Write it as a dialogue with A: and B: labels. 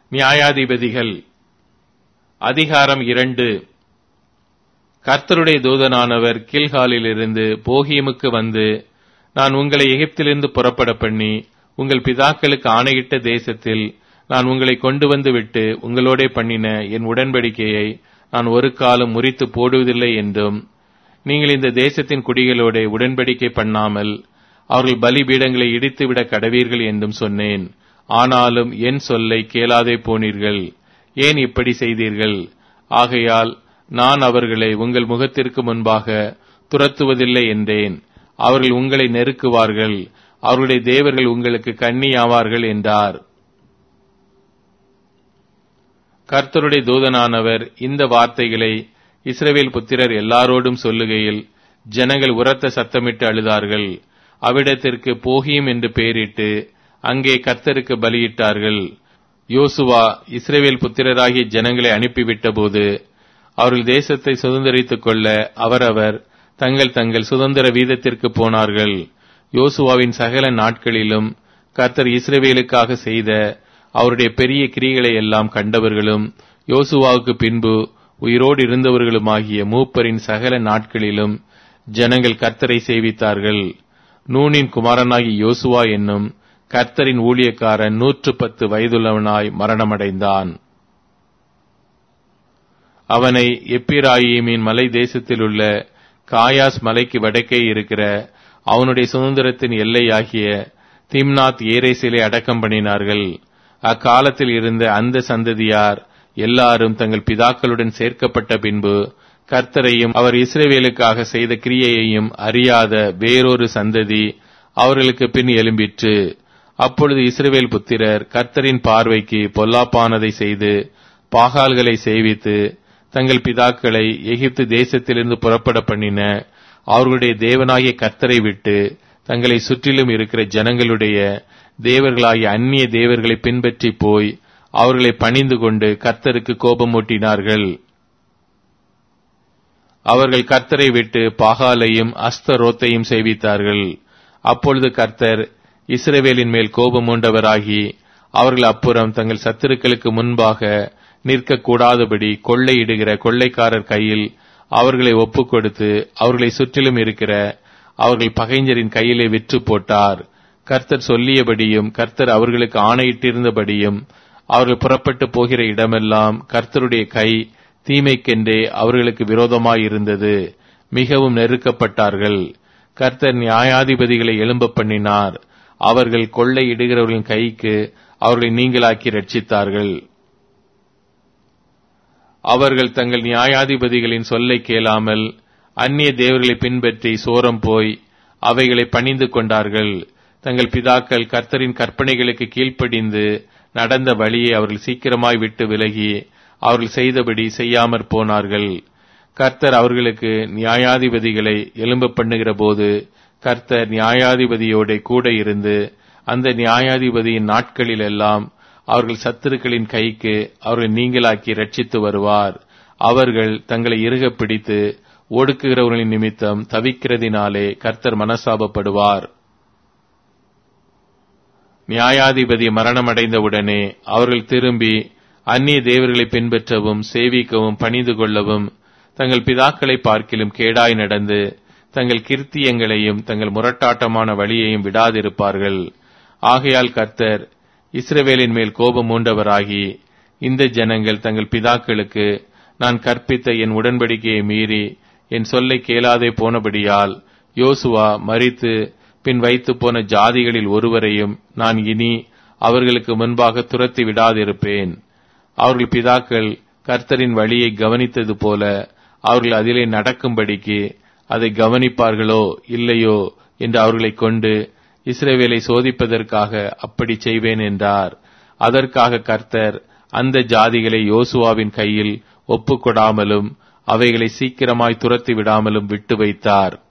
A: நியாயாதிபதிகள் அதிகாரம் 2. கர்த்தருடைய தூதனானவர் கில்காலிலிருந்து போகீமுக்கு வந்து, நான் உங்களை எகிப்திலிருந்து புறப்பட பண்ணி உங்கள் பிதாக்களுக்கு ஆணையிட்ட தேசத்தில் நான் உங்களை கொண்டு வந்து விட்டு உங்களோடே பண்ணின என் உடன்படிக்கையை நான் ஒரு காலம் முறித்து போடுவதில்லை என்றும், நீங்கள் இந்த தேசத்தின் குடிகளோட உடன்படிக்கை பண்ணாமல் அவர்கள் பலிபீடங்களை இடித்துவிட கடவீர்கள் என்றும் சொன்னேன். ஆனாலும் என் சொல்லை கேளாதே போனீர்கள். ஏன் இப்படி செய்தீர்கள்? ஆகையால் நான் அவர்களை உங்கள் முகத்திற்கு முன்பாக துரத்துவதில்லை என்றேன். அவர்கள் உங்களை நெருக்குவார்கள், அவர்களுடைய தேவர்கள் உங்களுக்கு கண்ணியாவார்கள் என்றார். கர்த்தருடைய தூதனானவர் இந்த வார்த்தைகளை இஸ்ரவேல் புத்திரர் எல்லாரோடும் சொல்லுகையில் ஜனங்கள் உரத்த சத்தமிட்டு அழுதார்கள். அவ்விடத்திற்கு போகீம் என்று பெயரிட்டு அங்கே கர்த்தருக்கு பலியிட்டார்கள். யோசுவா இஸ்ரவேல் புத்திரராகிய ஜனங்களை அனுப்பிவிட்ட போது அவர்கள் தேசத்தை சுதந்தரித்துக் கொள்ள அவரவர் தங்கள் தங்கள் சுதந்திர வீதத்திற்கு போனார்கள். யோசுவாவின் சகல நாட்களிலும் கர்த்தர் இஸ்ரவேலுக்காக செய்த அவருடைய பெரிய கிரியைகளை எல்லாம் கண்டவர்களும் யோசுவாவுக்கு பின்பு உயிரோடு இருந்தவர்களுமாகிய மூப்பரின் சகல நாட்களிலும் ஜனங்கள் கர்த்தரை சேவித்தார்கள். நூனின் குமாரனாகிய யோசுவா என்னும் கர்த்தரின் ஊழியக்காரன் 110 வயதுள்ளவனாய் மரணமடைந்தான். அவனை எப்பிராயீமின் மலை தேசத்திலுள்ள காயாஸ் மலைக்கு வடக்கே இருக்கிற அவனுடைய சுதந்திரத்தின் எல்லையாகிய திம்னாத் ஏரேசிலே அடக்கம் பண்ணினார்கள். அக்காலத்தில் இருந்த அந்த சந்ததியார் எல்லாரும் தங்கள் பிதாக்களுடன் சேர்க்கப்பட்ட பின்பு கர்த்தரையும் அவர் இஸ்ரவேலுக்காக செய்த கிரியையையும் அறியாத வேறொரு சந்ததி அவர்களுக்கு பின் எழும்பிற்று. அப்பொழுது இஸ்ரவேல் புத்திரர் கர்த்தரின் பார்வைக்கு பொல்லாப்பானதை செய்து பாகால்களை சேவித்து தங்கள் பிதாக்களை எகிப்து தேசத்திலிருந்து புறப்பட பண்ணின அவர்களுடைய தேவனாகிய கர்த்தரை விட்டு தங்களை சுற்றிலும் இருக்கிற ஜனங்களுடைய தேவர்களாகிய அந்நிய தேவர்களை பின்பற்றி போய் அவர்களை பணிந்து கொண்டு கர்த்தருக்கு கோபமூட்டினார்கள். அவர்கள் கர்த்தரை விட்டு பாகாலையும் அஸ்தரோத்தையும் சேவித்தார்கள். அப்பொழுது கர்த்தர் இஸ்ரவேலின் மேல் கோபமூண்டவராகி அவர்கள் அப்புறம் தங்கள் சத்துருக்களுக்கு முன்பாக நிற்கக்கூடாதபடி கொள்ளையிடுகிற கொள்ளைக்காரர் கையில் அவர்களை ஒப்புக் கொடுத்து அவர்களை சுற்றிலும் இருக்கிற அவர்கள் பகைஞரின் கையிலே விற்று போட்டார். கர்த்தர் சொல்லியபடியும் கர்த்தர் அவர்களுக்கு ஆணையிட்டிருந்தபடியும் அவர்கள் புறப்பட்டு போகிற இடமெல்லாம் கர்த்தருடைய கை தீமைக்கென்றே அவர்களுக்கு விரோதமாயிருந்தது. மிகவும் நெருக்கப்பட்டார்கள். கர்த்தர் நியாயாதிபதிகளை எழும்ப பண்ணினார். அவர்கள் கொள்ளையிடுகிறவர்களின் கைக்கு அவர்களை நீங்களாக்கி ரட்சித்தார்கள். அவர்கள் தங்கள் நியாயாதிபதிகளின் சொல்லை கேளாமல் அந்நிய தேவர்களை பின்பற்றி சோரம் போய் அவைகளை பணிந்து கொண்டார்கள். தங்கள் பிதாக்கள் கர்த்தரின் கற்பனைகளுக்கு கீழ்ப்படிந்து நடந்த வழியை அவர்கள் சீக்கிரமாய் விட்டு விலகி அவர்கள் செய்தபடி செய்யாமற் போனார்கள். கர்த்தர் அவர்களுக்கு நியாயாதிபதிகளை எழும்ப பண்ணுகிற போது கர்த்தர் நியாயாதிபதியோட கூட இருந்து அந்த நியாயாதிபதியின் நாட்களில் எல்லாம் அவர்கள் சத்துருக்களின் கைக்கு அவர்கள் நீங்களாக்கி ரட்சித்து வருவார். அவர்கள் தங்களை இறுக பிடித்து ஒடுக்குகிறவர்களின் நிமித்தம் தவிக்கிறதினாலே கர்த்தர் மனசாபப்படுவார். நியாயாதிபதி மரணமடைந்தவுடனே அவர்கள் திரும்பி அந்நிய தேவர்களை பின்பற்றவும் சேவிக்கவும் பணிந்து கொள்ளவும் தங்கள் பிதாக்களை பார்க்கிலும் கேடாய் நடந்து தங்கள் கிருத்தியங்களையும் தங்கள் முரட்டாட்டமான வழியையும் விடாதிருப்பார்கள். ஆகையால் கர்த்தர் இஸ்ரவேலின் மேல் கோபம் மூண்டவராகி இந்த ஜனங்கள் தங்கள் பிதாக்களுக்கு நான் கற்பித்த என் உடன்படிக்கையை மீறி என் சொல்லை கேளாதே போனபடியால் யோசுவா மரித்து பின் வைத்து போன ஜாதிகளில் ஒருவரையும் நான் இனி அவர்களுக்கு முன்பாக துரத்தி விடாதிருப்பேன். அவர்கள் பிதாக்கள் கர்த்தரின் வழியை கவனித்தது போல அவர்கள் அதிலே நடக்கும்படிக்கு அதை கவனிப்பார்களோ இல்லையோ என்று அவர்களை கொண்டு இஸ்ரவேலை சோதிப்பதற்காக அப்படி செய்வேன் என்றார். அதற்காக கர்த்தர் அந்த ஜாதிகளை யோசுவாவின் கையில் ஒப்புக்கொடாமலும் அவைகளை சீக்கிரமாய் துரத்தி விடாமலும் விட்டு வைத்தார்.